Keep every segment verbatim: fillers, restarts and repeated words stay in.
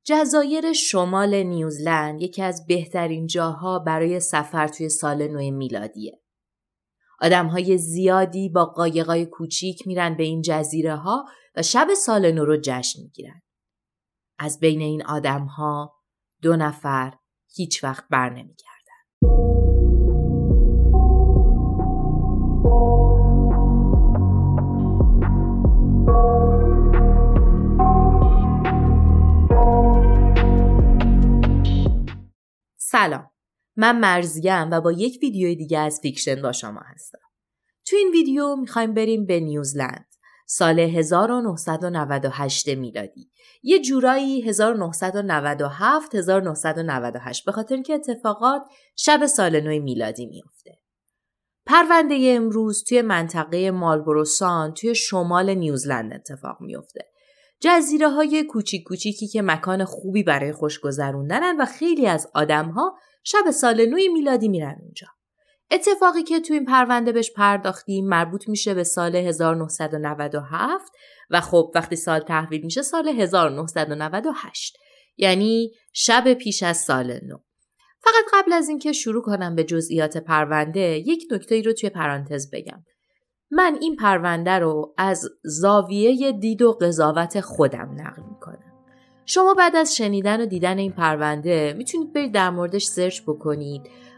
جزایر شمال نیوزلند یکی از بهترین جاها برای سفر توی سال نو میلادیه. آدم‌های زیادی با قایقای کوچیک میرن به این جزیره ها و شب سال نو رو جشن میگیرن. از بین این آدم‌ها دو نفر هیچ وقت بر نمیگردن. سلام، من مرزیم و با یک ویدیوی دیگه از فیکشن با شما هستم. تو این ویدیو میخوایم بریم به نیوزلند سال هزار و نهصد و نود و هشت میلادی، یه جورایی هزار و نهصد و نود و هفت هزار و نهصد و نود و هشت، به خاطر اینکه اتفاقات شب سال نو میلادی میفته. پرونده امروز توی منطقه مالبورو ساند توی شمال نیوزلند اتفاق میفته. جزیره های کوچیک کوچیکی که مکان خوبی برای خوش گذروندنن و خیلی از آدم ها شب سال نو میلادی میرن اونجا. اتفاقی که تو این پرونده بهش پرداختیم مربوط میشه به سال هزار و نهصد و نود و هفت و خب وقتی سال تحویل میشه سال هزار و نهصد و نود و هشت، یعنی شب پیش از سال نو. فقط قبل از اینکه شروع کنم به جزئیات پرونده یک نکته‌ای رو توی پرانتز بگم. من این پرونده رو از زاویه دید و قضاوت خودم نقل میکنم. شما بعد از شنیدن و دیدن این پرونده میتونید برید در موردش سرچ بکنید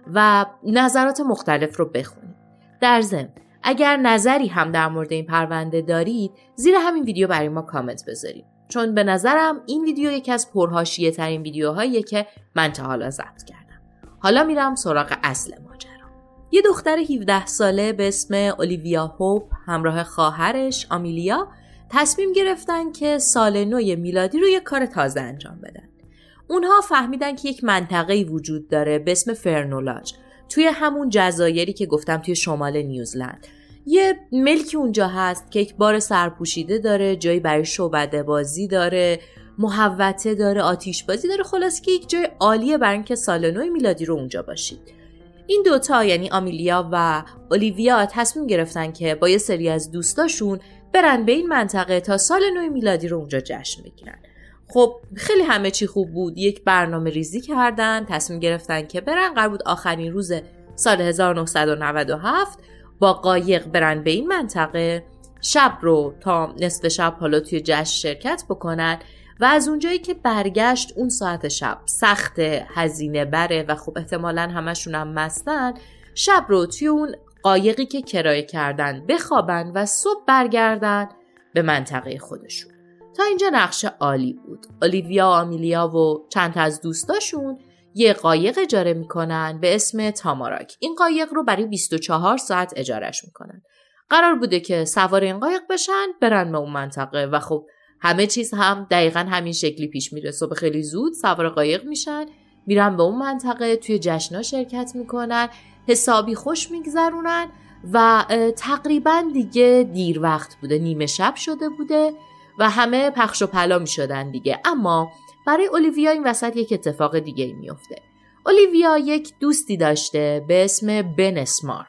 و نظرات مختلف رو بخونید. در ضمن اگر نظری هم در مورد این پرونده دارید زیر همین ویدیو برای ما کامنت بذارید، چون به نظرم این ویدیو یکی از پرحاشیه ترین ویدیوهاییه که من تا حالا ضبط کردم. حالا میرم سراغ اصل ماجرا. یه دختر هفده ساله به اسم اولیویا هوپ همراه خواهرش آمیلیا تصمیم گرفتن که سال نو میلادی رو یه کار تازه انجام بدن. اونها فهمیدن که یک منطقه‌ای وجود داره به اسم فرنولاج توی همون جزایری که گفتم توی شمال نیوزلند. یه ملکی اونجا هست که یک بار سرپوشیده داره، جایی برای شعبده بازی داره، محوطه داره، آتیش بازی داره، خلاص که یک جای عالیه برای اینکه سال نو میلادی رو اونجا باشید. این دوتا یعنی آمیلیا و اولیویا تصمیم گرفتن که با یه سری از دوستاشون برن به این منطقه تا سال نو میلادی رو اونجا جشن بگیرن. خب خیلی همه چی خوب بود، یک برنامه ریزی کردن، تصمیم گرفتن که برن، قرار بود آخرین روز سال هزار و نهصد و نود و هفت با قایق برن به این منطقه، شب رو تا نصف شب حالا توی جشن شرکت بکنن و از اونجایی که برگشت اون ساعت شب سخت، هزینه بره و خب احتمالاً همشون هم مستن، شب رو توی اون قایقی که کرایه کردن بخوابن و صبح برگردن به منطقه خودشون. تا اینجا نقشه عالی بود. اولیویا و آمیلیا و چند تا از دوستاشون یه قایق اجاره میکنن به اسم تاماراک. این قایق رو برای بیست و چهار ساعت اجارهش میکنن. قرار بوده که سوار این قایق بشن برن به اون منطقه و خب همه چیز هم دقیقاً همین شکلی پیش میره. صبح خیلی زود سوار قایق میشن، میرن به اون منطقه، توی جشنا شرکت میکنن، حسابی خوش میگذرونن و تقریباً دیگه دیر وقت بوده، نیمه شب شده بوده و همه پخش و پلا میشدن دیگه. اما برای اولیویا این وسط یک اتفاق دیگه میفته. اولیویا یک دوستی داشته به اسم بن اسمارت.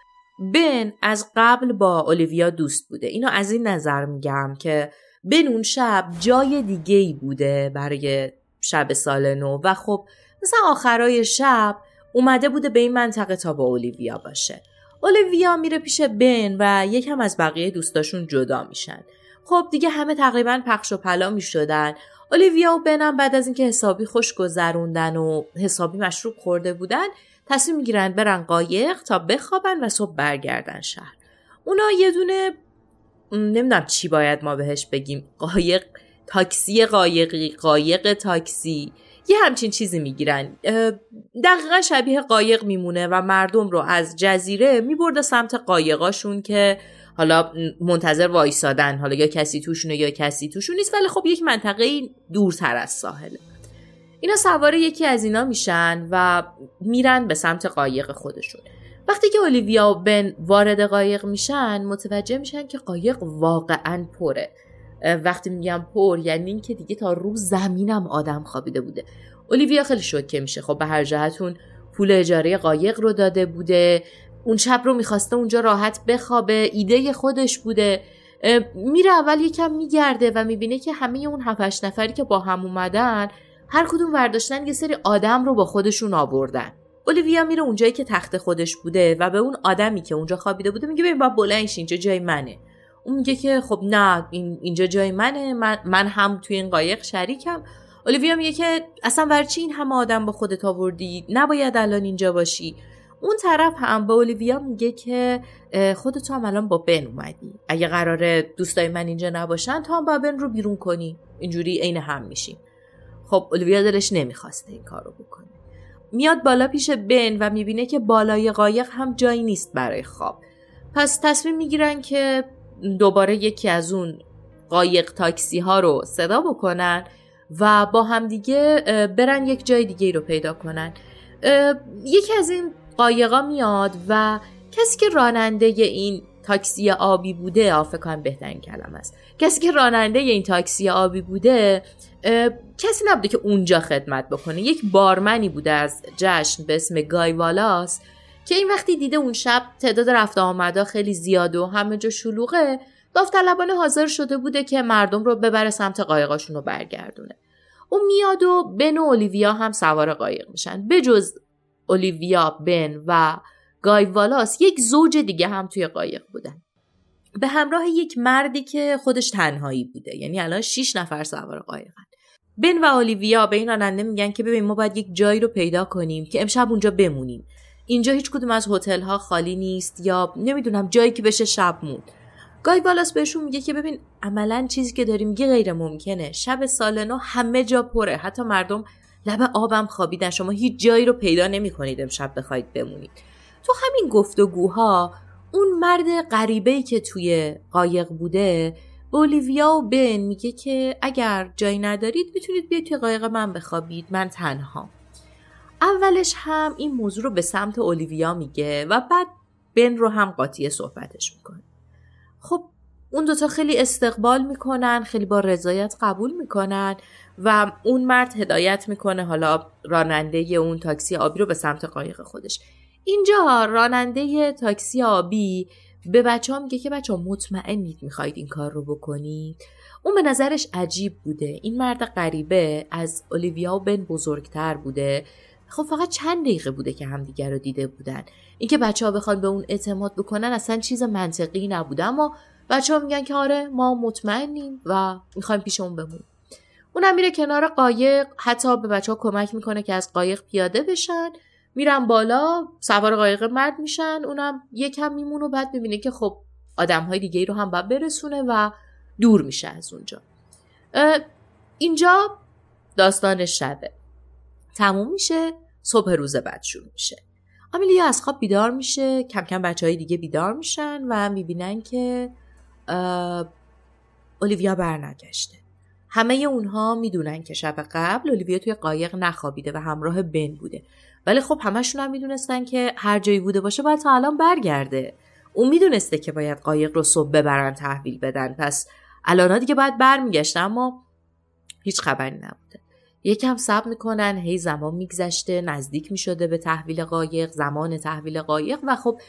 بن از قبل با اولیویا دوست بوده. اینو از این نظر میگم که بن اون شب جای دیگه‌ای بوده برای شب سال نو و خب مثلا آخرای شب اومده بوده به این منطقه تا با اولیویا باشه. اولیویا میره پیش بن و یکم از بقیه دوستاشون جدا میشن. خب دیگه همه تقریبا پخش و پلا میشدن. اولیویا و بن هم بعد از اینکه حسابی خوش گذروندن و حسابی مشروب خورده بودن تصمیم میگیرن برن قایق تا بخوابن و صبح برگردن شهر. اونا یه دونه نمیدونم چی باید ما بهش بگیم، قایق تاکسی قایقی قایق تاکسی یه همچین چیزی میگیرن، دقیقا شبیه قایق میمونه و مردم رو از جزیره میبرده سمت قایقاشون که حالا منتظر وایسادن، حالا یا کسی توشونه یا کسی توشون نیست، ولی خب یک منطقه دورتر از ساحله. اینا سوار یکی از اینا میشن و میرن به سمت قایق خودشون. وقتی که اولیویا و بن وارد قایق میشن متوجه میشن که قایق واقعاً پره. وقتی میگم پر یعنی این که دیگه تا رو زمینم آدم خوابیده بوده. اولیویا خیلی شوکه میشه. خب به هر جهتون پول اجاره قایق رو داده بوده، اون شب رو میخواسته اونجا راحت بخوابه، ایده خودش بوده. میره اول یکم میگرده و میبینه که همه اون هفت هشت نفری که با هم اومدن هر کدوم ورداشتن یه سری آدم رو با خودشون آوردن. اولیویا میره اونجایی که تخت خودش بوده و به اون آدمی که اونجا خوابیده بوده میگه ببین باید بلندش، اینجا جای منه. اون میگه که خب نه این اینجا جای منه، من, من هم توی این قایق شریکم. اولیویا میگه که اصلا برای چی این همه آدم با خودت آوردی؟ نباید الان اینجا باشی. اون طرف هم به اولیویا میگه که خودت هم الان با بن اومدی، اگه قراره دوستای من اینجا نباشن تو هم با بن رو بیرون کنی، اینجوری عین هم میشیم. خب اولیویا دلش نمیخواسته این کارو بکنه. میاد بالا پیش بن و میبینه که بالای قایق هم جایی نیست برای خواب. پس تصمیم میگیرن که دوباره یکی از اون قایق تاکسی ها رو صدا بکنن و با هم دیگه برن یک جای دیگه رو پیدا کنن. یکی از این قایقا میاد و کسی که راننده این تاکسی آبی بوده، آفه کنم بهترین کلمه است، کسی که راننده این تاکسی آبی بوده کسی نبوده که اونجا خدمت بکنه، یک بارمنی بوده از جشن به اسم گای والاس که این وقتی دیده اون شب تعداد رفت آمدا خیلی زیاده و همه جا شلوغه، داوطلبانه حاضر شده بوده که مردم رو ببره سمت قایقاشون رو برگردونه. اون میاد و بن و اولیویا هم سوار قایق میشن. بجز اولیویا، بن و گای والاس یک زوج دیگه هم توی قایق بودن به همراه یک مردی که خودش تنهایی بوده، یعنی الان شش نفر سوار قایقن. بن و اولیویا به این راننده میگن که ببین ما باید یک جایی رو پیدا کنیم که امشب اونجا بمونیم، اینجا هیچ کدوم از هتل ها خالی نیست یا نمیدونم جایی که بشه شب موند. گای والاس بهشون میگه که ببین عملاً چیزی که داریم میگه غیر ممکنه، شب سال نو همه جا پره، حتی مردم لب آبم خوابیدن، شما هیچ جایی رو پیدا نمی‌کنید امشب بخواید بمونید. تو همین گفتگوها اون مرد غریبه‌ای که توی قایق بوده به اولیویا و بن میگه که اگر جایی ندارید میتونید بیاید توی قایق من بخوابید، من تنها. اولش هم این موضوع رو به سمت اولیویا میگه و بعد بن رو هم قاطی صحبتش میکنه. خب اون دوتا خیلی استقبال میکنن، خیلی با رضایت قبول میکنن و اون مرد هدایت میکنه حالا راننده اون تاکسی آبی رو به سمت قایق خودش. اینجا راننده تاکسی آبی به بچه ها میگه که بچه ها مطمئنید میخواید این کار رو بکنید؟ اون به نظرش عجیب بوده، این مرد غریبه از اولیویا و بن بزرگتر بوده، خب فقط چند دقیقه بوده که همدیگر رو دیده بودن، اینکه بچه ها بخوان به اون اعتماد بکنن اصلا چیز منطقی نبوده، اما بچه ها میگن که آره ما مطمئنیم و میخوایم پیش اون بمونیم. اونم میره کنار قایق، حتی به بچه ها کمک میکنه که از قایق پیاده بشن، میرن بالا سوار قایق مرد میشن، اونم یکم میمونه و بعد میبینه که خب آدمهای دیگه رو هم باید برسونه و دور میشه از اونجا. اینجا داستان شبه تموم میشه، صبح روز بعد شروع میشه. آمیلیا از خواب بیدار میشه، کم کم بچهای دیگه بیدار میشن و میبینن که اولیویا برنگشته. همه اونها میدونن که شب قبل اولیویا توی قایق نخوابیده و همراه بن بوده، ولی خب همشون هم میدونستن که هر جایی بوده باشه باید تا الان برگرده. اون میدونسته که باید قایق رو صبح ببرن تحویل بدن، پس الان دیگه باید برمیگشته، اما هیچ خبری نبوده. یکم صبر میکنن، هی زمان میگذشته، نزدیک میشده به تحویل قایق، زمان تحویل قایق و خب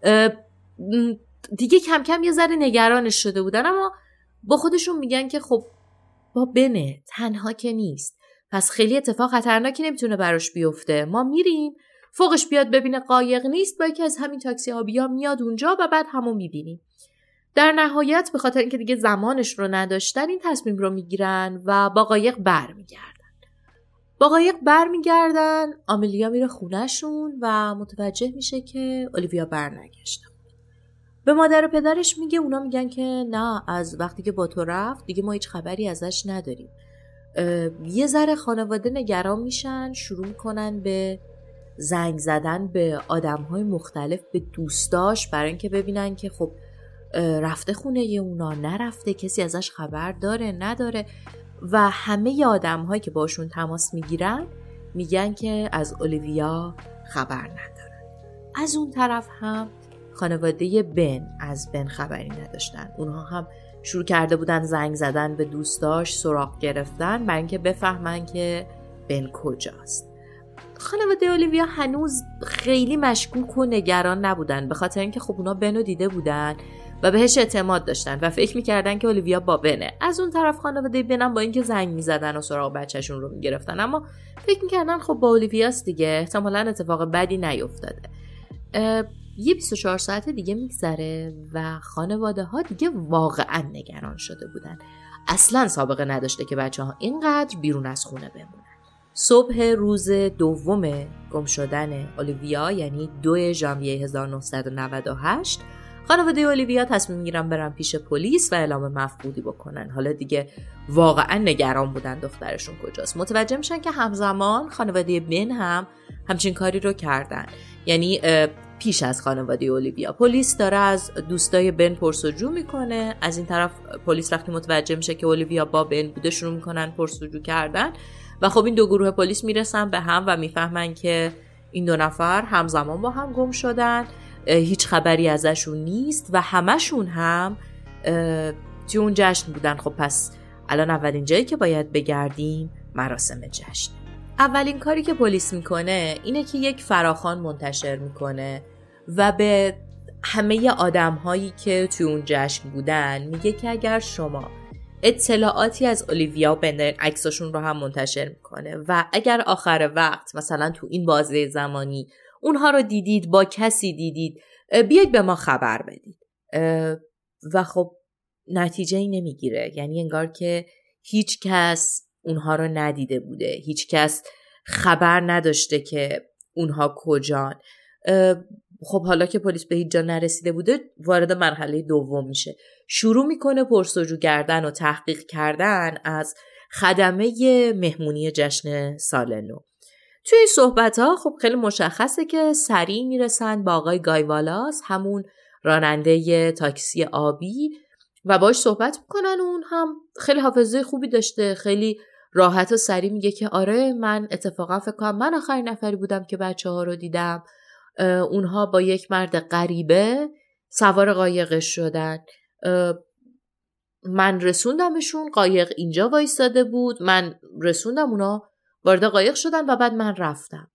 دیگه کم کم یه ذره نگرانش شده بودن، اما با خودشون میگن که خب با بنه تنها که نیست، پس خیلی اتفاق خطرناکی نمیتونه براش بیفته، ما میریم فوقش بیاد ببینه قایق نیست، با یکی از همین تاکسی آبیا میاد اونجا و بعد همون میبینیم. در نهایت به خاطر اینکه دیگه زمانش رو نداشتن این تصمیم رو میگیرن و با قایق برمیگردن. با قایق برمیگردن، آمیلیا میره خونهشون و متوجه میشه که اولیویا برنگشته. به مادر و پدرش میگه، اونا میگن که نه، از وقتی که با تو رفت دیگه ما هیچ خبری ازش نداریم. یه ذره خانواده نگران میشن، شروع میکنن به زنگ زدن به آدم‌های مختلف، به دوستاش، برای اینکه ببینن که خب رفته خونه ی اونا، نرفته، کسی ازش خبر داره نداره، و همه آدم‌هایی که باشون تماس میگیرن میگن که از اولیویا خبر ندارن. از اون طرف هم خانواده بن از بن خبری نداشتن، اونها هم شروع کرده بودن زنگ زدن به دوستاش، سراغ گرفتن برای اینکه بفهمن که بن کجاست. خانواده اولیویا هنوز خیلی مشکوک و نگران نبودن، به خاطر اینکه خب اونا بنو دیده بودن و بهش اعتماد داشتن و فکر میکردن که اولیویا با بنه. از اون طرف خانواده بنم با اینکه زنگ میزدن و سراغ بچهشون رو میگرفتن، اما فکر میکردن خب با اولیویاست دیگه، احتمالاً اتفاق بدی نیفتاده. یه بیست و چهار ساعت دیگه میگذره و خانواده ها دیگه واقعا نگران شده بودن. اصلا سابقه نداشته که بچه ها اینقدر بیرون از خونه بمونن. صبح روز دوم گم شدن اولیویا، یعنی دو ژانویه هزار و نهصد و نود و هشت، خانواده اولیویا تصمیم میگیرن برن پیش پلیس و اعلام مفقودی بکنن. حالا دیگه واقعا نگران بودن دخترشون کجاست. متوجه میشن که همزمان خانواده بن هم همچین کاری رو کردن، یعنی پیش از خانواده اولیویا. پلیس داره از دوستای بن پرسجو میکنه. از این طرف پلیس وقتی متوجه میشه که اولیویا با بن بوده شروع میکنن پرسجو کردن و خب این دو گروه پلیس میرسن به هم و میفهمن که این دو نفر همزمان با هم گم شدن، هیچ خبری ازشون نیست و همشون هم توی اون جشن بودن. خب پس الان اولین جایی که باید بگردیم مراسم جشن. اولین کاری که پلیس میکنه اینه که یک فراخوان منتشر میکنه و به همه آدم‌هایی که توی اون جشن بودن میگه که اگر شما اطلاعاتی از اولیویا و بن، عکساشون رو هم منتشر میکنه و اگر آخر وقت مثلا تو این بازه زمانی اونها رو دیدید، با کسی دیدید، بیاید به ما خبر بدید. و خب نتیجه ای نمیگیره، یعنی انگار که هیچ کس اونها رو ندیده بوده، هیچ کس خبر نداشته که اونها کجان. خب حالا که پلیس به هیچ جا نرسیده بوده، وارد مرحله دوم میشه. شروع میکنه پرسجو کردن و تحقیق کردن از خدمه مهمونی جشن سال نو. توی این صحبت ها خب خیلی مشخصه که سریع میرسن با آقای گای والاس، همون راننده تاکسی آبی، و باش صحبت میکنن. اون هم خیلی حافظه خوبی داشته، خیلی راحت و سریع میگه که آره من اتفاقا فکر کنم من آخرین نفری بودم که بچه ها رو دیدم. اونها با یک مرد غریبه سوار قایقش شدن، من رسوندمشون، قایق اینجا وایساده بود، من رسوندم، اونا وارد قایق شدن و بعد من رفتم.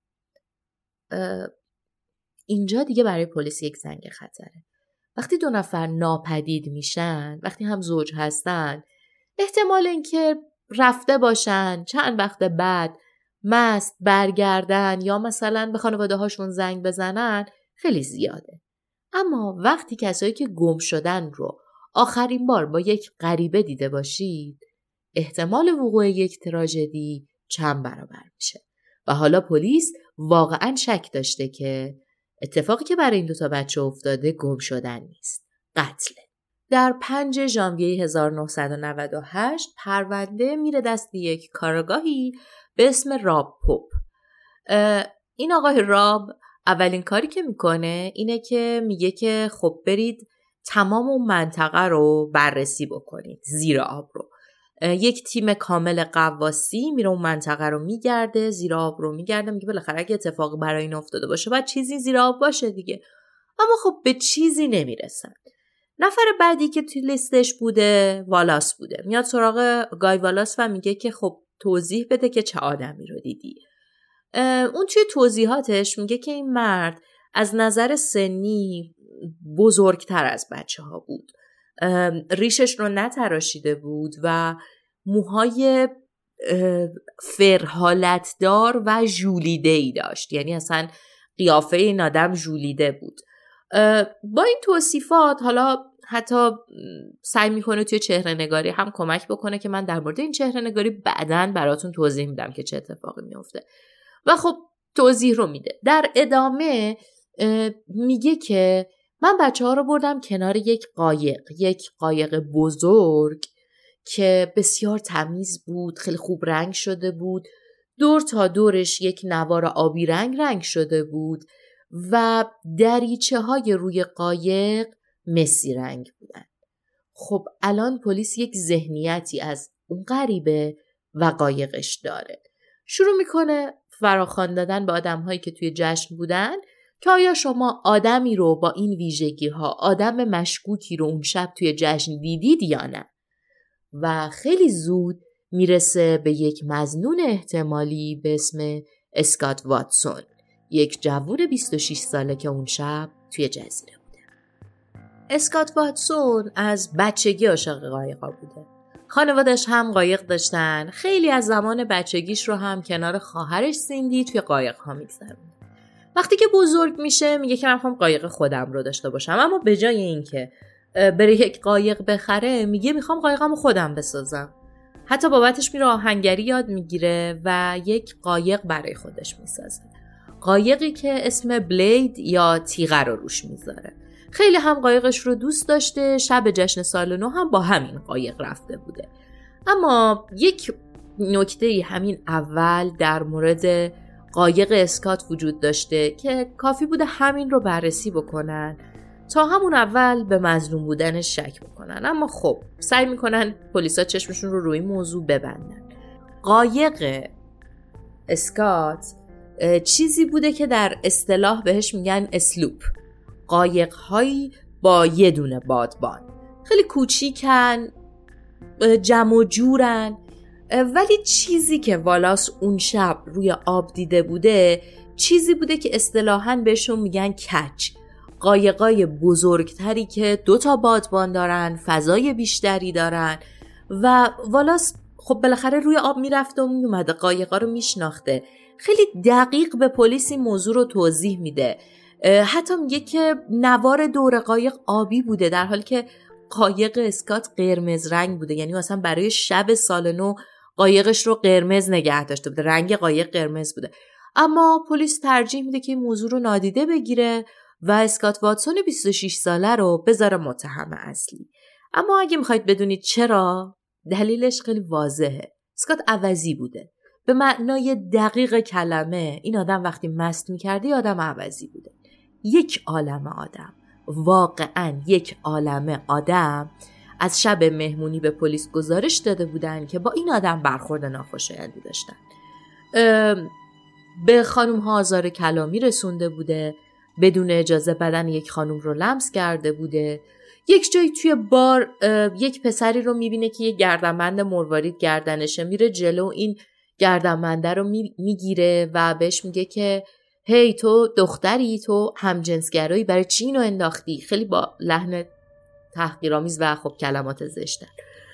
اینجا دیگه برای پلیس یک زنگ خطره. وقتی دو نفر ناپدید میشن، وقتی هم زوج هستن، احتمال اینکه رفته باشن چند وقت بعد مست برگردن یا مثلا به خانواده هاشون زنگ بزنن خیلی زیاده. اما وقتی کسایی که گم شدن رو آخرین بار با یک غریبه دیده باشید، احتمال وقوع یک تراژدی چند برابر میشه. و حالا پلیس واقعا شک داشته که اتفاقی که برای این دوتا بچه افتاده گم شدن نیست، قتله. در پنجم ژانویه هزار و نهصد و نود و هشت پرونده میره دست یک کارآگاهی به اسم راب پوپ. این آقای راب اولین کاری که میکنه اینه که میگه که خب برید تمام اون منطقه رو بررسی بکنید، زیر آب رو. یک تیم کامل غواصی میره اون منطقه رو میگرده، زیر آب رو میگرده، میگه بالاخره اگه اتفاقی برای این افتاده باشه باید چیزی زیر آب باشه دیگه. اما خب به چیزی نمیرسن. نفر بعدی که توی لیستش بوده والاس بوده. میاد سراغ گای والاس و میگه که خب توضیح بده که چه آدمی رو دیدی. اون توی توضیحاتش میگه که این مرد از نظر سنی بزرگتر از بچه ها بود، ریشش رو نتراشیده بود و موهای فرحالتدار و ژولیده‌ای داشت، یعنی اصلا قیافه این آدم ژولیده بود. با این توصیفات حالا حتی سعی میکنه توی چهره نگاری هم کمک بکنه که من در مورد این چهره نگاری بعداً براتون توضیح میدم که چه اتفاقی میفته. و خب توضیح رو میده. در ادامه میگه که من بچه ها رو بردم کنار یک قایق، یک قایق بزرگ که بسیار تمیز بود، خیلی خوب رنگ شده بود، دور تا دورش یک نوار آبی رنگ رنگ شده بود و دریچه های روی قایق مسی رنگ بودن. خب الان پلیس یک ذهنیتی از اون غریبه و قایقش داره. شروع میکنه فراخوان دادن به آدم هایی که توی جشن بودن که آیا شما آدمی رو با این ویژگی ها، آدم مشکوکی رو اون شب توی جشن دیدید یا نه؟ و خیلی زود میرسه به یک مظنون احتمالی به اسم اسکات واتسون، یک جوون بیست و شش ساله که اون شب توی جزیره بوده. اسکات واتسون از بچگی عاشق قایقا بوده. خانوادش هم قایق داشتن. خیلی از زمان بچگیش رو هم کنار خواهرش سیندی توی قایق ها میگذرونه. وقتی که بزرگ میشه میگه که من میخوام قایق خودم رو داشته باشم، اما به جای اینکه بره یک قایق بخره میگه میخوام قایقمو خودم بسازم. حتی بابتش میره آهنگری یاد میگیره و یک قایق برای خودش میسازه. قایقی که اسم بلید یا تیغه رو روش میذاره. خیلی هم قایقش رو دوست داشته. شب جشن سال نو هم با همین قایق رفته بوده. اما یک نکته همین اول در مورد قایق اسکات وجود داشته که کافی بوده همین رو بررسی بکنن تا همون اول به مظلوم بودنش شک بکنن. اما خب سعی میکنن پلیسا چشمشون رو روی موضوع ببندن. قایق اسکات چیزی بوده که در اصطلاح بهش میگن اسلوپ. قایق هایی با یه دونه بادبان، خیلی کوچیکن، جمع و جورن، ولی چیزی که والاس اون شب روی آب دیده بوده چیزی بوده که اصطلاحاً بهشون میگن کچ. قایقای بزرگتری که دو تا بادبان دارن، فضای بیشتری دارن و والاس خب بالاخره روی آب میرفته و میومده، قایقا رو میشناخته. خیلی دقیق به پلیس این موضوع رو توضیح میده. حتی میگه که نوار دور قایق آبی بوده در حالی که قایق اسکات قرمز رنگ بوده، یعنی مثلا برای شب سال نو قایقش رو قرمز نگه داشته بوده، رنگ قایق قرمز بوده. اما پلیس ترجیح میده که این موضوع رو نادیده بگیره و اسکات واتسون بیست و شش ساله رو بذاره متهم اصلی. اما اگه میخواید بدونید چرا، دلیلش خیلی واضحه. اسکات عوضی بوده. به معنای دقیق کلمه این آدم وقتی مست میکرده آدم عوضی بوده. یک عالمه آدم، واقعا یک عالمه آدم از شب مهمونی به پلیس گزارش داده بودن که با این آدم برخورد ناخوشایندی داشتن. به خانم ها آزار کلامی رسونده بوده، بدون اجازه بدن یک خانم رو لمس کرده بوده. یک جایی توی بار یک پسری رو میبینه که یک گردنبند مروارید گردنشه، میره جلو این گردنبنده رو میگیره و بهش میگه که هی تو دختری، تو همجنسگرایی، برای چی اینو انداختی؟ خیلی با لحن تحقیرآمیز و خب کلمات زشتن.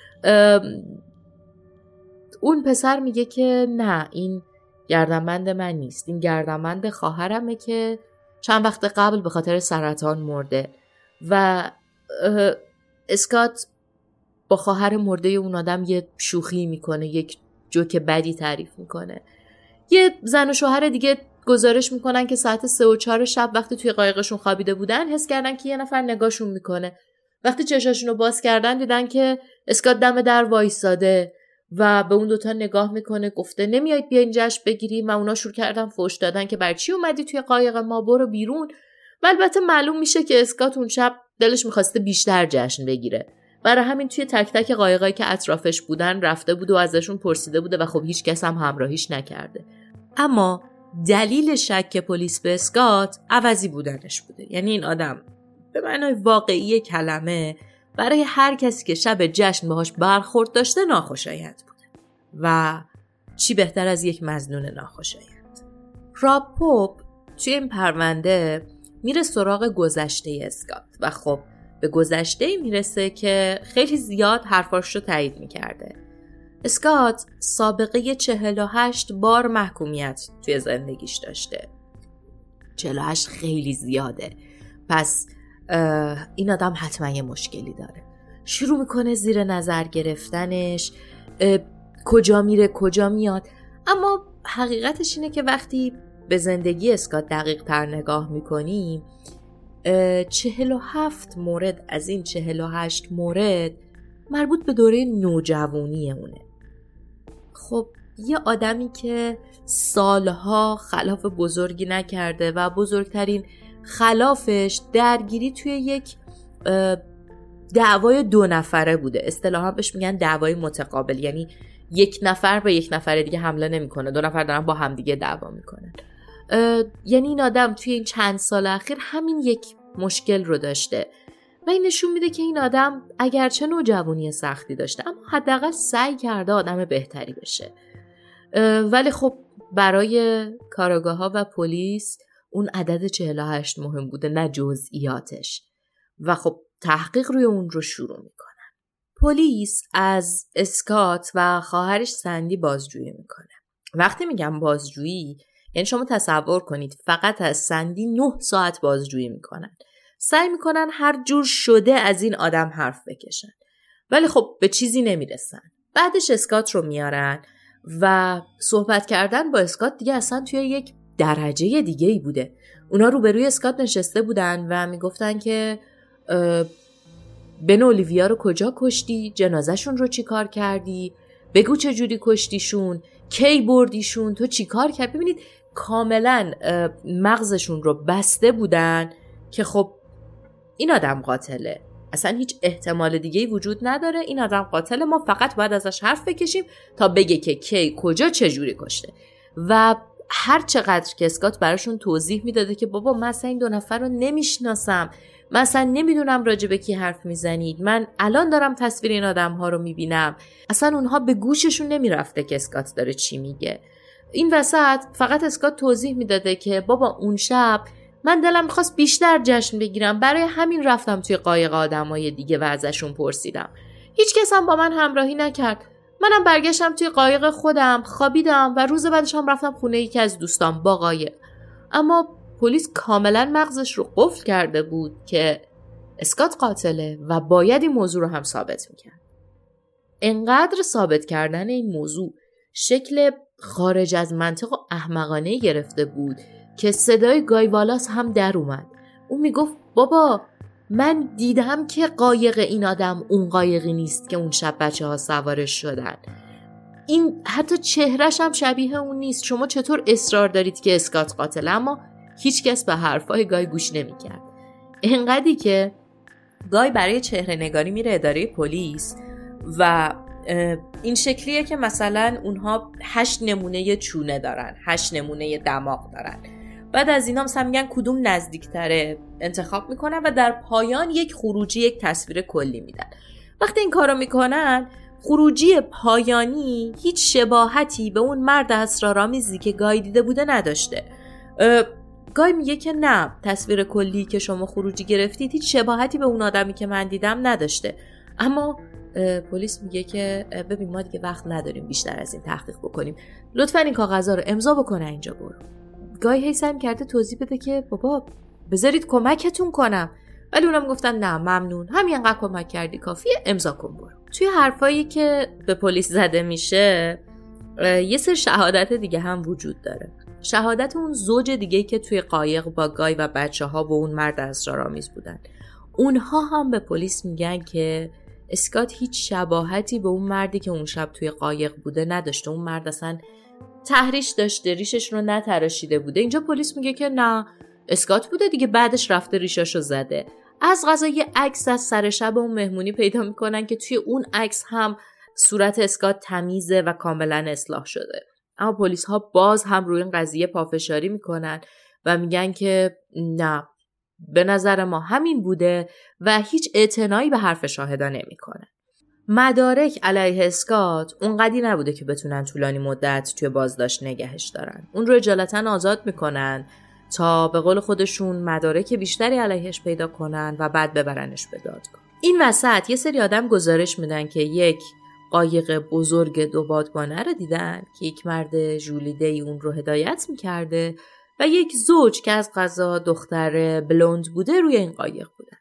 اون پسر میگه که نه، این گردنبند من نیست، این گردنبند خواهرمه که چند وقت قبل به خاطر سرطان مرده. و اسکات با خواهر مرده اون آدم یه شوخی میکنه، یک جوک بدی تعریف میکنه. یه زن و شوهر دیگه گزارش میکنن که ساعت سه و چهار شب وقتی توی قایقشون خوابیده بودن حس کردن که یه نفر نگاهشون میکنه. وقتی چشاشون رو باز کردن دیدن که اسکات دم در وایساده و به اون دوتا نگاه میکنه، گفته نمیایید بیاین جشن بگیریم. و اونا شروع کردن فحش دادن که برای چی اومدی توی قایق ما، برو بیرون. و البته معلوم میشه که اسکات اون شب دلش میخواسته بیشتر جشن بگیره، برای همین توی تک تک قایقایی که اطرافش بودن رفته بود و ازشون پرسیده بوده و خب هیچ کس هم همراهیش نکرده. اما دلیل شک پلیس به اسکات عوضی بودنش بوده. یعنی این آدم به معنای واقعی کلمه برای هر کسی که شب جشن باهاش برخورد داشته ناخوشایند بوده و چی بهتر از یک مظنون ناخوشایند. راب پاپ توی این پرونده میره سراغ گذشته اسکات و خب به گذشته میرسه که خیلی زیاد حرفاش رو تایید میکرده. اسکات سابقه چهل و هشت بار محکومیت توی زندگیش داشته. چهل و هشت خیلی زیاده، پس این آدم حتما یه مشکلی داره. شروع میکنه زیر نظر گرفتنش، کجا میره کجا میاد. اما حقیقتش اینه که وقتی به زندگی اسکات دقیق تر نگاه میکنیم، چهل و هفت مورد از این چهل و هشت مورد مربوط به دوره نوجوانی اونه. خب یه آدمی که سالها خلاف بزرگی نکرده و بزرگترین خلافش درگیری توی یک دعوای دو نفره بوده. اصطلاحاً بهش میگن دعوای متقابل، یعنی یک نفر به یک نفر دیگه حمله نمیکنه، دو نفر دارن با هم دیگه دعوا میکنن. یعنی این آدم توی این چند سال اخیر همین یک مشکل رو داشته و این نشون میده که این آدم اگرچه نوجوانی سختی داشته اما حداقل سعی کرده آدم بهتری بشه. ولی خب برای کاراگاه‌ها و پلیس اون عدد چهل و هشت مهم بوده، نه جزئیاتش. و خب تحقیق روی اون رو شروع میکنن. پلیس از اسکات و خواهرش سندی بازجویی میکنه. وقتی میگم بازجویی یعنی شما تصور کنید فقط از سندی نه ساعت بازجویی میکنن. سعی میکنن هر جور شده از این آدم حرف بکشن. ولی خب به چیزی نمیرسن. بعدش اسکات رو میارن و صحبت کردن با اسکات دیگه اصلا توی یک درجه دیگه ای بوده. اونا روبروی اسکات نشسته بودن و میگفتن که بن اولیویا رو کجا کشتی؟ جنازهشون رو چی کار کردی؟ بگو چه جوری کشتیشون؟ کی بردیشون؟ تو چی کار کرد؟ ببینید کاملا مغزشون رو بسته بودن که خب این آدم قاتله. اصلا هیچ احتمال دیگه‌ای وجود نداره. این آدم قاتل، ما فقط باید ازش حرف بکشیم تا بگه که کی کجا چه جوری کشته. و هر چقدر که اسکات براشون توضیح میداده که بابا من اصلا این دو نفر رو نمیشناسم، من اصلا نمیدونم راجع به کی حرف میزنید، من الان دارم تصویر این آدم ها رو میبینم، اصلا اونها به گوششون نمیرفته که اسکات داره چی میگه. این وسط فقط اسکات توضیح میداده که بابا اون شب من دلم میخواست بیشتر جشن بگیرم، برای همین رفتم توی قایق آدمای دیگه و ازشون پرسیدم. هیچ کس هم با من همراهی نکرد. منم برگشتم توی قایق خودم، خوابیدم و روز بعدش هم رفتم خونه یکی از دوستام با قایق. اما پلیس کاملا مغزش رو قفل کرده بود که اسکات قاتله و باید این موضوع رو هم ثابت میکرد. انقدر ثابت کردن این موضوع شکل خارج از منطق و احمقانه گرفته بود که صدای گای والاس هم در اومد. اون میگفت بابا من دیدم که قایق این آدم اون قایقی نیست که اون شب بچه ها سوارش شدن. این حتی چهرش هم شبیه اون نیست. شما چطور اصرار دارید که اسکات قاتل؟ اما هیچ کس به حرفای گای گوش نمیکرد. انقدری که گای برای چهره نگاری میره اداره پلیس و این شکلیه که مثلا اونها هشت نمونه چونه دارن، هشت نمونه دماغ دارن. بعد از اینا مثلا میگن کدوم نزدیکتره انتخاب میکنن و در پایان یک خروجی، یک تصویر کلی میدن. وقتی این کارو میکنن خروجی پایانی هیچ شباهتی به اون مرد اسرارآمیزی که گای دیده بوده نداشته. گای میگه که نه، تصویر کلی که شما خروجی گرفتید هیچ شباهتی به اون آدمی که من دیدم نداشته. اما پلیس میگه که ببین ما دیگه وقت نداریم بیشتر از این تحقیق بکنیم، لطفاً این کاغذها رو امضا بکنه اینجا برو. گای هی سعی کرده توضیح بده که بابا بذارید کمکتون کنم، ولی اونم گفتن نه ممنون، همین انقدر کمک کردی کافیه، امضا کن برو. توی حرفایی که به پلیس زده میشه یه سری شهادت دیگه هم وجود داره. شهادت اون زوج دیگه که توی قایق با گای و بچه‌ها و اون مرد اسرارآمیز بودن. اونها هم به پلیس میگن که اسکات هیچ شباهتی به اون مردی که اون شب توی قایق بوده نداشته. اون مرد اصلا تحریش داشته، ریشش رو نتراشیده بوده. اینجا پلیس میگه که نه، اسکات بوده دیگه، بعدش رفته ریشاشو زده. از قضا یه عکس از سر شب اون مهمونی پیدا میکنن که توی اون عکس هم صورت اسکات تمیزه و کاملا اصلاح شده. اما پلیس ها باز هم روی این قضیه پافشاری میکنن و میگن که نه، به نظر ما همین بوده و هیچ اعتنایی به حرف شاهدا نمیکنن. مدارک علیه اسکات اونقدی نبوده که بتونن طولانی مدت توی بازداشت نگهش دارن. اون رو اجالتا آزاد میکنن تا به قول خودشون مدارک بیشتری علیهش پیدا کنن و بعد ببرنش به دادگاه. این وسط یه سری آدم گزارش میدن که یک قایق بزرگ دو بادبانه رو دیدن که یک مرد ژولیده‌ای اون رو هدایت میکرده و یک زوج که از قضا دختر بلوند بوده روی این قایق بودن.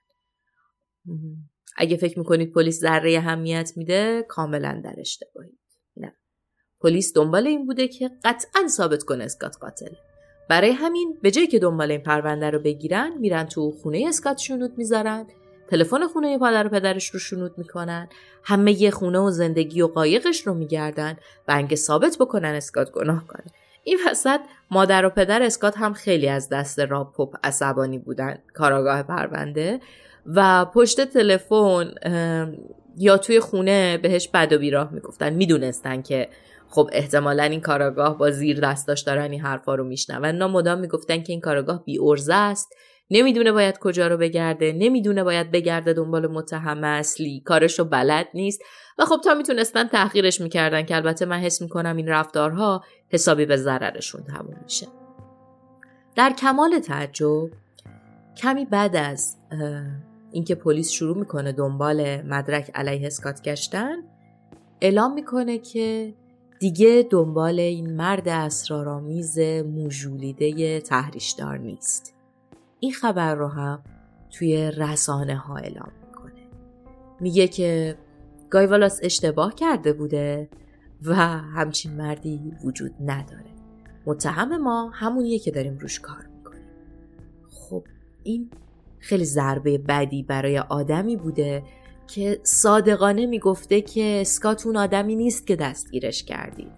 اگه فکر میکنید پلیس ذره اهمیت میده، کاملا در اشتباهید. نه، پلیس دنبال این بوده که قطعا ثابت کنه اسکات قاتله. برای همین به جایی که دنبال این پرونده رو بگیرن، میرن تو خونه اسکات شنود میذارن، تلفن خونه پدر و پدرش رو شنود میکنن، همه ی خونه و زندگی و قایقش رو میگردن و انگه ثابت بکنن اسکات گناه کنه. این وسط مادر و پدر اسکات هم خیلی از دست راب پاپ عصبانی بودن کاراگاه پرونده و پشت تلفن یا توی خونه بهش بد و بیراه میگفتن. میدونستن که خب احتمالاً این کاراگاه با زیر دستاش دارن این حرفا رو میشنون. اینا مدام میگفتن که این کاراگاه بی ارزه است، نمیدونه باید کجا رو بگرده، نمیدونه باید بگرده دنبال متهم اصلی، کارشو بلد نیست و خب تا میتونستن تحقیرش میکردن که البته من حس میکنم این رفتارها حسابی به ضررشون تموم میشه. در کمال تعجب کمی بعد از اینکه پلیس شروع میکنه دنبال مدرک علیه اسکات گشتن، اعلام میکنه که دیگه دنبال این مرد اسرارآمیز موژولیده تحریش‌دار نیست. این خبر رو هم توی رسانه ها اعلام میکنه. میگه که گای والاس اشتباه کرده بوده و همچین مردی وجود نداره. متهم ما همونیه که داریم روش کار میکنیم. خب این خیلی ضربه بدی برای آدمی بوده که صادقانه میگفته که اسکات اون آدمی نیست که دستگیرش کردید،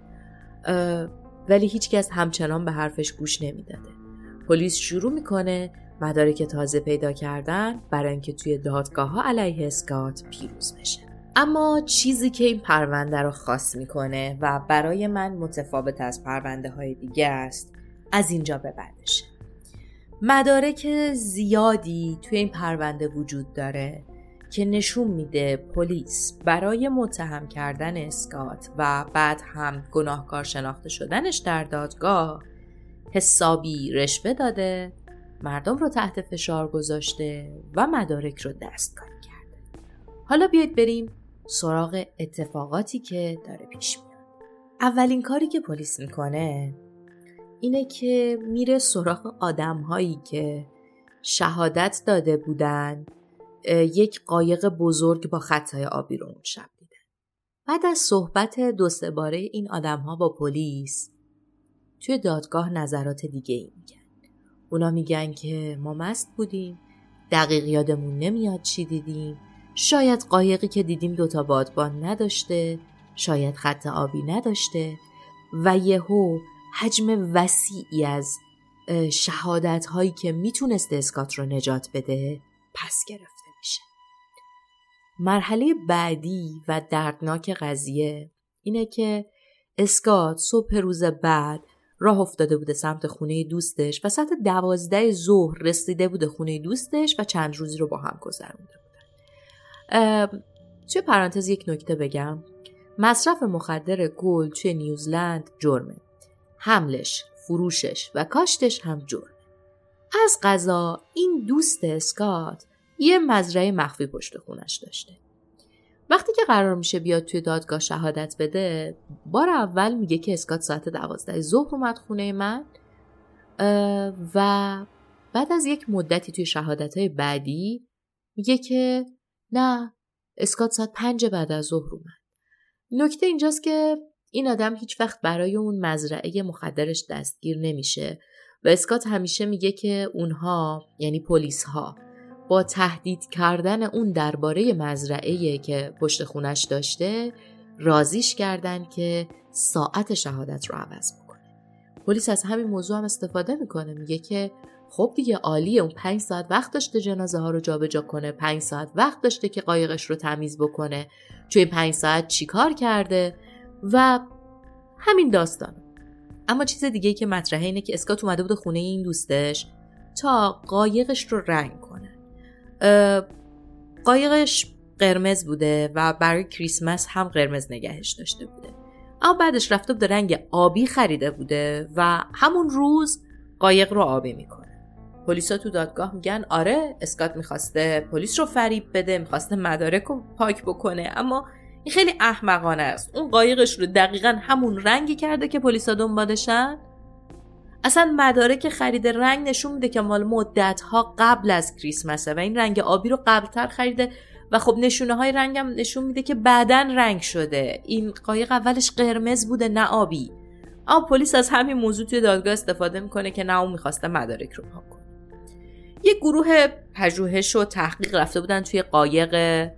ولی هیچ کس همچنان به حرفش گوش نمیداده. پلیس شروع میکنه مدارک تازه پیدا کردن برای اینکه توی دادگاه ها علیه اسکات پیروز بشه. اما چیزی که این پرونده رو خاص میکنه و برای من متفاوت از پرونده های دیگه است، از اینجا به بعدشه. مدارک زیادی توی این پرونده وجود داره که نشون میده پلیس برای متهم کردن اسکات و بعد هم گناهکار شناخته شدنش در دادگاه حسابی رشوه داده، مردم رو تحت فشار گذاشته و مدارک رو دستکاری کرده. حالا بیایید بریم سراغ اتفاقاتی که داره پیش میاد. اولین کاری که پلیس میکنه اینه که میره سراغ آدم‌هایی که شهادت داده بودن یک قایق بزرگ با خطای آبی رو اون شب دیدن. بعد از صحبت دو سه باره این آدم‌ها با پلیس توی دادگاه نظرات دیگه ای میگن. اونا میگن که ما مست بودیم، دقیق یادمون نمیاد چی دیدیم، شاید قایقی که دیدیم دوتا بادبان نداشته، شاید خط آبی نداشته و یهو حجم وسیعی از شهادت هایی که میتونست اسکات رو نجات بده پس گرفته میشه. مرحله بعدی و دردناک قضیه اینه که اسکات صبح روز بعد راه افتاده بوده سمت خونه دوستش و ساعت دوازده ظهر رسیده بوده خونه دوستش و چند روزی رو با هم گذرونده بودن. توی پرانتز یک نکته بگم، مصرف مخدر گل توی نیوزلند جرمه. حملش، فروشش و کاشتش هم جرمه. از قضا این دوست اسکات یه مزرعه مخفی پشت خونش داشته. وقتی که قرار میشه بیاد توی دادگاه شهادت بده، بار اول میگه که اسکات ساعت دوازده ظهر اومد خونه من و بعد از یک مدتی توی شهادتهای بعدی میگه که نه، اسکات ساعت پنج بعد از ظهر اومد. نکته اینجاست که این آدم هیچ وقت برای اون مزرعه مخدرش دستگیر نمیشه و اسکات همیشه میگه که اونها، یعنی پلیس ها، با تهدید کردن اون درباره مزرعه‌ای که پشت خونش داشته راضیش کردن که ساعت شهادت رو عوض بکنه. پلیس از همین موضوع هم استفاده میکنه، میگه که خب دیگه عالیه، اون پنج ساعت وقت داشته جنازه ها رو جابجا کنه، پنج ساعت وقت داشته که قایقش رو تمیز بکنه، توی پنج ساعت چی کار کرده و همین داستان. اما چیز دیگه که مطرحه اینه که اسکات اومده بوده خونه این دوستش تا قایقش رو رنگ کنه. قایقش قرمز بوده و برای کریسمس هم قرمز نگهش داشته بوده، اما بعدش رفته بوده رنگ آبی خریده بوده و همون روز قایق رو آبی میکنه. پلیسا تو دادگاه میگن آره، اسکات میخواسته پلیس رو فریب بده، میخواسته مدارک رو پاک بکنه، اما این خیلی احمقانه است. اون قایقش رو دقیقاً همون رنگی کرده که پلیسا دنبالشن. اصلا مدارک خرید رنگ نشون میده که مال مدت‌ها قبل از کریسمسه و این رنگ آبی رو قبل‌تر خریده و خب نشونه های رنگ هم نشون میده که بعداً رنگ شده. این قایق اولش قرمز بوده نه آبی. اما پلیس از همین موضوع توی دادگاه استفاده میکنه که نه، اون میخواسته مدارک رو پاک کنه. یک گروه پژوهش و تحقیق رفته بودن توی قایق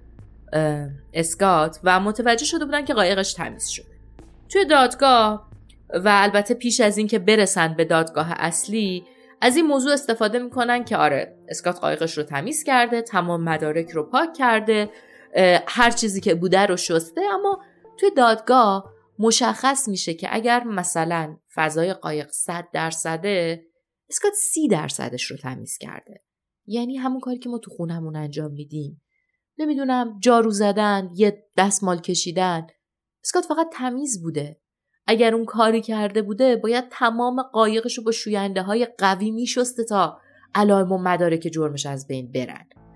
اسکات و متوجه شده بودن که قایقش تمیز شده. توی دادگاه و البته پیش از این که برسن به دادگاه اصلی از این موضوع استفاده میکنن که آره، اسکات قایقش رو تمیز کرده، تمام مدارک رو پاک کرده، هر چیزی که بوده رو شسته. اما توی دادگاه مشخص میشه که اگر مثلا فضای قایق صد درصده، اسکات سی درصدش رو تمیز کرده. یعنی همون کاری که ما تو خونمون انجام میدیم، نمیدونم جارو زدن، یه دستمال کشیدن، اسکات فقط تمیز بوده. اگر اون کاری کرده بوده باید تمام قایقشو با شوینده های قوی میشسته تا علائم و مدارک جرمش از بین برن.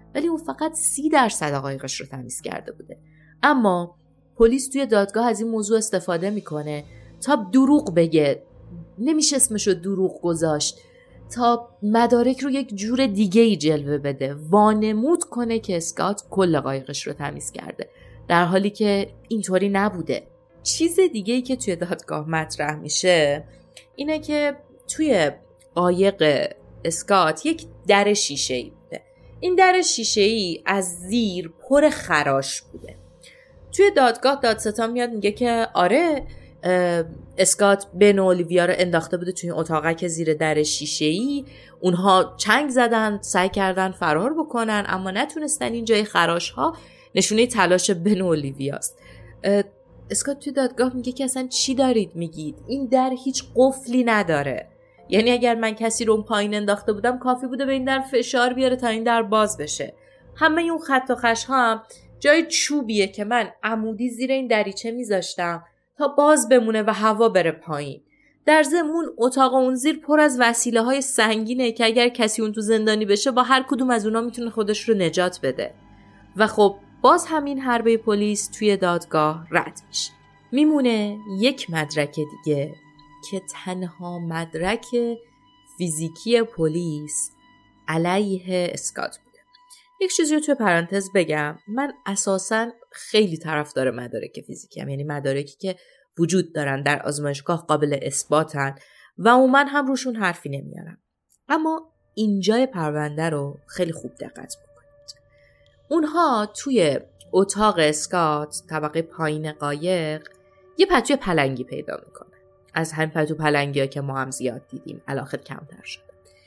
ولی اون فقط سی درصد قایقش رو تمیز کرده بوده. اما پلیس توی دادگاه از این موضوع استفاده میکنه تا دروغ بگه، نمیشه اسمشو دروغ گذاشت، تا مدارک رو یک جور دیگه ای جلوه بده، وانمود کنه که اسکات کل قایقش رو تمیز کرده، در حالی که اینطوری نبوده. چیز دیگه ای که توی دادگاه مطرح میشه اینه که توی قایق اسکات یک در شیشه‌ای بوده. این در شیشه‌ای از زیر پر خراش بوده. توی دادگاه دادستان میاد میگه که آره اسکات بن و اولیویا رو انداخته بوده توی اتاقک زیر در شیشه‌ای، اونها چنگ زدن، سعی کردن فرار بکنن اما نتونستن. این جای خراش ها نشونه تلاش بن و اولیویاست. اسکات توی دادگاه میگه که اصلا چی دارید میگید؟ این در هیچ قفلی نداره. یعنی اگر من کسی رو اون پایین انداخته بودم کافی بوده به این در فشار بیاره تا این در باز بشه. همه اون خط و خش ها هم جای چوبیه که من عمودی زیر این دریچه میذاشتم تا باز بمونه و هوا بره پایین. در ضمن اتاق اون زیر پر از وسیله های سنگینه که اگر کسی اون تو زندانی بشه با هر کدوم از اونا میتونه خودش رو نجات بده. و خب باز همین حربه پلیس توی دادگاه رد میشه. میمونه یک مدرک دیگه که تنها مدرک فیزیکی پلیس علیه اسکات بوده. یک چیزی رو توی پرانتز بگم، من اساساً خیلی طرفدار مدارک فیزیکی هم، یعنی مدارکی که وجود دارن در آزمایشگاه قابل اثباتن و عموما هم روشون حرفی نمیارم. اما اینجای پرونده رو خیلی خوب دقت بکنید. اونها توی اتاق اسکات طبقه پایین قایق یه پتوی پلنگی پیدا میکنن. از همین پتو پلنگی ها که ما هم زیاد دیدیم، الاخر کمتر شده.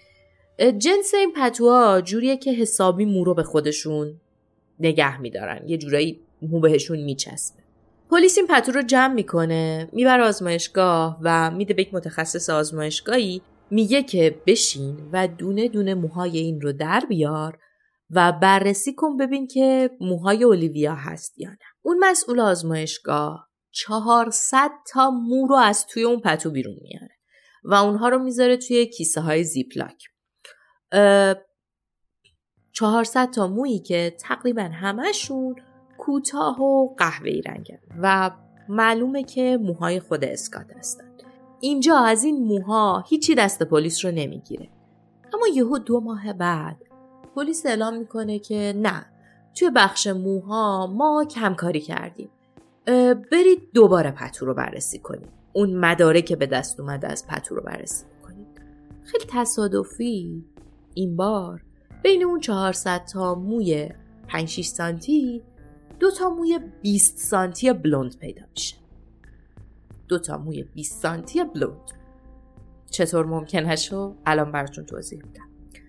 جنس این پتوها جوریه که حسابی مو رو به خودشون نگه میدارن، یه جورایی مو بهشون میچسبه. پلیس این پتو رو جمع میکنه، میبره آزمایشگاه و میده به یک متخصص آزمایشگاهی، میگه که بشین و دونه دونه موهای این رو در بیار و بررسی کن ببین که موهای اولیویا هست یا نه. اون مسئول آزمایشگاه چهارصد تا مو رو از توی اون پتو بیرون میاره و اونها رو میذاره توی کیسه های زیپلاک. چهارصد تا مویی که تقریبا همشون کوتاه و قهوه‌ای رنگن و معلومه که موهای خود اسکات هستن. اینجا از این موها هیچی دست پلیس رو نمیگیره. اما یهو دو ماه بعد پلیس اعلام میکنه که نه، توی بخش موها ما کمکاری کردیم. برید دوباره پتو رو بررسی کنید. اون مدارک که به دست اومده از پتو رو بررسی کنید. خیلی تصادفی این بار بین اون چهارصد تا موی پنج شش سانتی دو تا موی بیست سانتی بلوند پیدا میشه. دو تا موی بیست سانتی بلوند. چطور ممکنه شو؟ الان براتون توضیح میدم.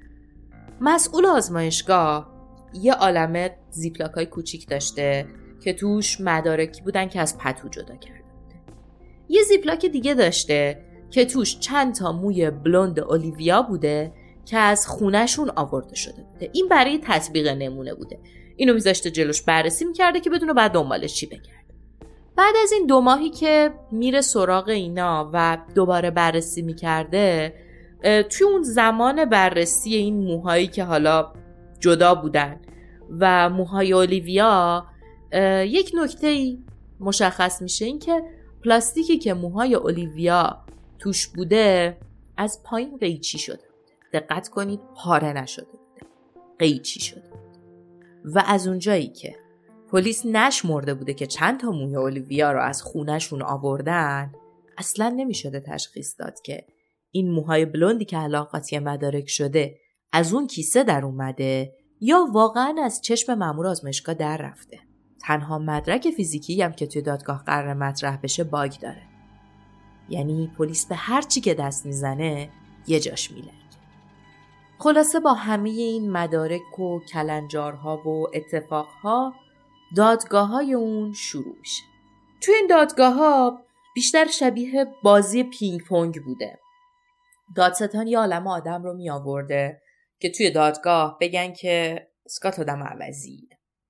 مسئول آزمایشگاه یه عالمه زیپلاکای کوچیک داشته که توش مدارکی بودن که از پتو جدا کرده بوده. یه زیپلاک دیگه داشته که توش چند تا موی بلوند اولیویا بوده که از خونهشون آورده شده بوده. این برای تطبیق نمونه بوده. اینو میذاشته جلوش بررسی میکرده که بدونه بعد دنبالش چی بگرده. بعد از این دو ماهی که میره سراغ اینا و دوباره بررسی میکرده، توی اون زمان بررسی این موهایی که حالا جدا بودن و موهای اولیویا یک نکته مشخص میشه، این که پلاستیکی که موهای اولیویا توش بوده از پایین قیچی شده. دقت کنید، پاره نشده بوده، قیچی شده بوده. و از اونجایی که پلیس نشمرده بوده که چند تا موی اولیویا رو از خونهشون آوردن، اصلا نمیشده تشخیص داد که این موهای بلوندی که الان قاطی مدارک شده از اون کیسه در اومده یا واقعا از چشم مأمور آزمایشگاه در رفته. تنها مدرک فیزیکی هم که توی دادگاه قرار مطرح بشه باگ داره. یعنی پلیس به هر چی که دست میزنه یه جاش میلنگه. خلاصه با همه این مدارک و کلنجارها و اتفاقها دادگاه های اون شروع میشه. توی این دادگاه ها بیشتر شبیه بازی پینگ پونگ بوده. دادستان یه عالمه آدم رو می آورده که توی دادگاه بگن که اسکات آدم عوضیه،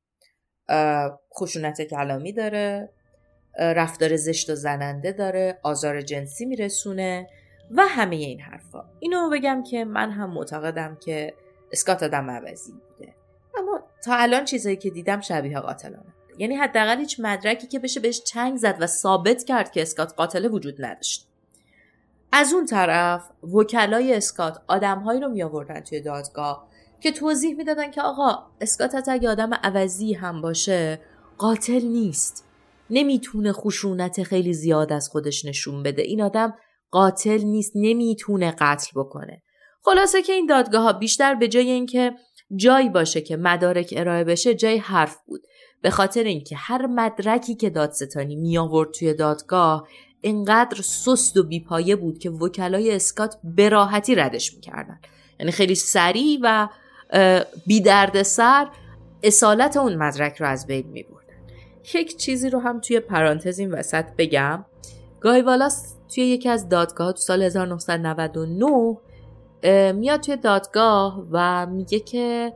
خشونت کلامی داره، رفتار زشت و زننده داره، آزار جنسی میرسونه و همه این حرفا. اینو بگم که من هم معتقدم که اسکات آدم عوضی بوده. اما تا الان چیزایی که دیدم شبیه قاتلانه. یعنی حداقل هیچ مدرکی که بشه بهش چنگ زد و ثابت کرد که اسکات قاتل وجود نداشت. از اون طرف وکلای اسکات آدم‌هایی رو می‌آوردن توی دادگاه که توضیح میدادن که آقا اسکات حتی اگه آدم عوضی هم باشه قاتل نیست. نمیتونه خشونت خیلی زیاد از خودش نشون بده. این آدم قاتل نیست، نمیتونه قتل بکنه. خلاصه که این دادگاه ها بیشتر به جای اینکه جایی باشه که مدارک ارائه بشه جای حرف بود. به خاطر اینکه هر مدرکی که دادستانی می آورد توی دادگاه اینقدر سست و بیپایه بود که وکلای اسکات به راحتی ردش میکردن. یعنی خیلی سریع و بی درد سر اصالت اون مدرک رو از بین میبردن. یک چیزی رو هم توی پرانتز این وسط بگم. گای والاس توی یکی از دادگاه تو سال هزار و نهصد و نود و نه میاد توی دادگاه و میگه که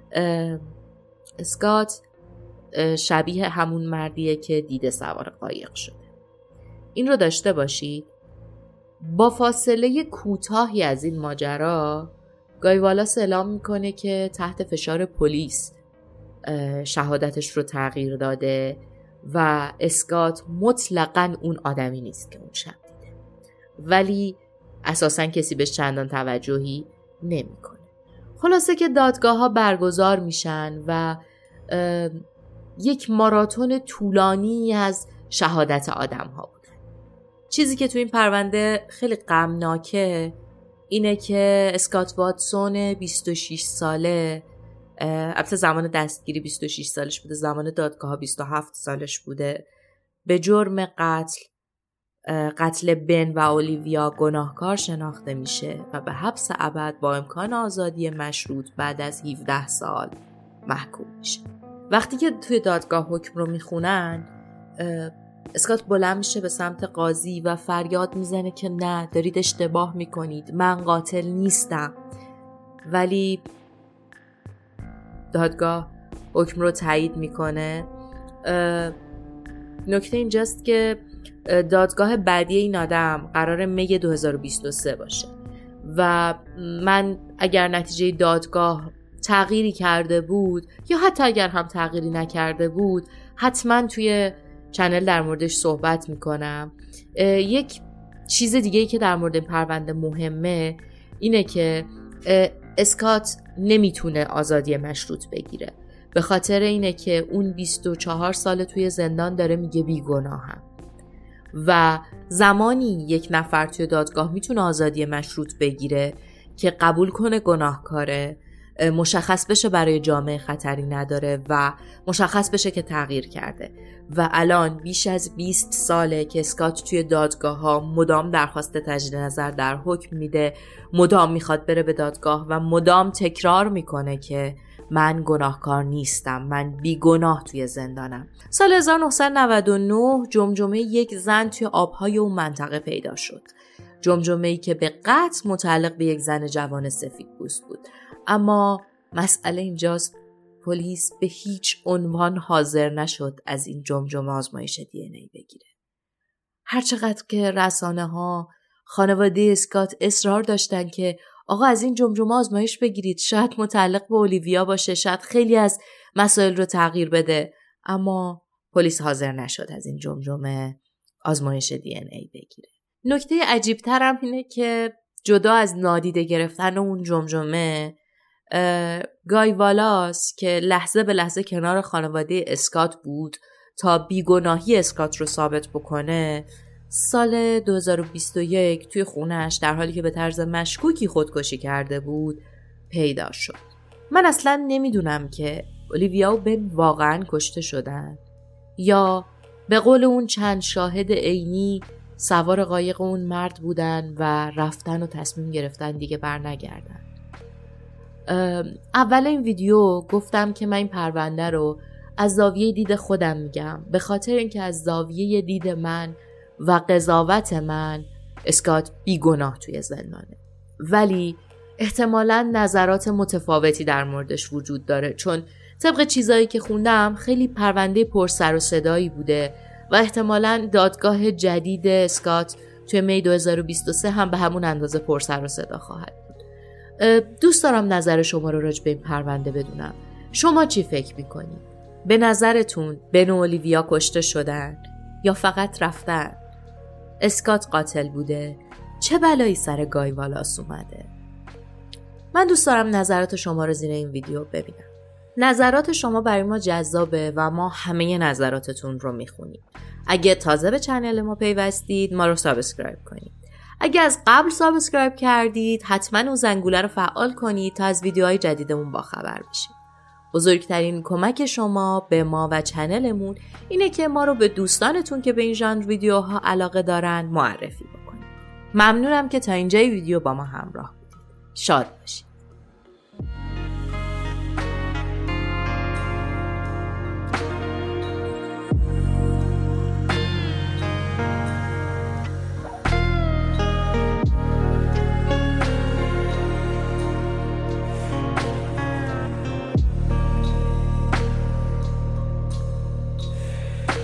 اسکات شبیه همون مردیه که دیده سوار قایق شده. این رو داشته باشید. با فاصله کوتاهی از این ماجرا گای والاس اعلام میکنه که تحت فشار پلیس شهادتش رو تغییر داده و اسکات مطلقاً اون آدمی نیست که اون شب دیده. ولی اساساً کسی بهش چندان توجهی نمیکنه. خلاصه که دادگاه ها برگزار میشن و یک ماراتون طولانی از شهادت آدم ها بودن. چیزی که تو این پرونده خیلی غمناکه اینه که اسکات واتسون بیست و شش ساله، البته زمان دستگیری بیست و شش سالش بوده، زمان دادگاه ها بیست و هفت سالش بوده، به جرم قتل قتل بن و اولیویا گناهکار شناخته میشه و به حبس ابد با امکان آزادی مشروط بعد از هفده سال محکوم میشه. وقتی که توی دادگاه حکم رو میخونن اسکات بلند میشه به سمت قاضی و فریاد میزنه که نه، دارید اشتباه میکنید، من قاتل نیستم. ولی دادگاه حکم رو تایید میکنه. نکته اینجاست که دادگاه بعدی این آدم قراره می دو هزار و بیست و سه باشه و من اگر نتیجه دادگاه تغییری کرده بود یا حتی اگر هم تغییری نکرده بود حتما توی چنل در موردش صحبت میکنم. یک چیز دیگه‌ای که در مورد این پرونده مهمه اینه که اسکات نمیتونه آزادی مشروط بگیره، به خاطر اینه که اون بیست و چهار سال توی زندان داره میگه بیگناهم و زمانی یک نفر توی دادگاه میتونه آزادی مشروط بگیره که قبول کنه گناهکاره، مشخص بشه برای جامعه خطری نداره و مشخص بشه که تغییر کرده. و الان بیش از بیست ساله که اسکات توی دادگاه ها مدام درخواست تجدید نظر در حکم میده، مدام میخواد بره به دادگاه و مدام تکرار میکنه که من گناهکار نیستم، من بیگناه توی زندانم. سال هزار و نهصد و نود و نه جمجمه یک زن توی آبهای اون منطقه پیدا شد. جمجمه‌ای که به قطع متعلق به یک زن جوان سفیدپوست بود. اما مسئله اینجاست پلیس به هیچ عنوان حاضر نشد از این جمجمه آزمایش دی ان ای بگیره. هرچقدر که رسانه ها، خانواده اسکات اصرار داشتن که آقا از این جمجمه آزمایش بگیرید، شاید متعلق به اولیویا باشه، شاید خیلی از مسائل رو تغییر بده، اما پلیس حاضر نشد از این جمجمه آزمایش دی ان ای بگیره. نکته عجیب تر هم اینه که جدا از نادیده گرفتن اون جمجمه، گای والاس که لحظه به لحظه کنار خانواده اسکات بود تا بیگناهی اسکات رو ثابت بکنه، سال دو هزار و بیست و یک توی خونش در حالی که به طرز مشکوکی خودکشی کرده بود پیدا شد. من اصلا نمیدونم که اولیویا و بن واقعا کشته شدن یا به قول اون چند شاهد عینی سوار قایق اون مرد بودن و رفتن و تصمیم گرفتن دیگه بر نگردن. اول این ویدیو گفتم که من این پرونده رو از زاویه دید خودم میگم، به خاطر اینکه از زاویه دید من و قضاوت من اسکات بیگناه توی زندانه، ولی احتمالاً نظرات متفاوتی در موردش وجود داره، چون طبق چیزایی که خوندم خیلی پرونده پر سر و صدایی بوده و احتمالاً دادگاه جدید اسکات توی می دو هزار و بیست و سه هم به همون اندازه پر سر و صدا خواهد بود. دوست دارم نظر شما رو راجع به این پرونده بدونم. شما چی فکر میکنید؟ به نظرتون بن و اولیویا کشته شدن یا فقط رفتن؟ اسکات قاتل بوده؟ چه بلایی سر گای والاس اومده؟ من دوست دارم نظرات شما رو زیر این ویدیو ببینم. نظرات شما برای ما جذابه و ما همه نظراتتون رو میخونیم. اگه تازه به چنل ما پیوستید ما رو سابسکرایب کنید. اگه از قبل سابسکرایب کردید حتما اون زنگوله رو فعال کنید تا از ویدیوهای جدیدمون باخبر بشید. بزرگترین کمک شما به ما و چنلمون اینه که ما رو به دوستانتون که به این ژانر ویدیوها علاقه دارن معرفی بکنید. ممنونم که تا اینجای ویدیو با ما همراه بودید. شاد باشید.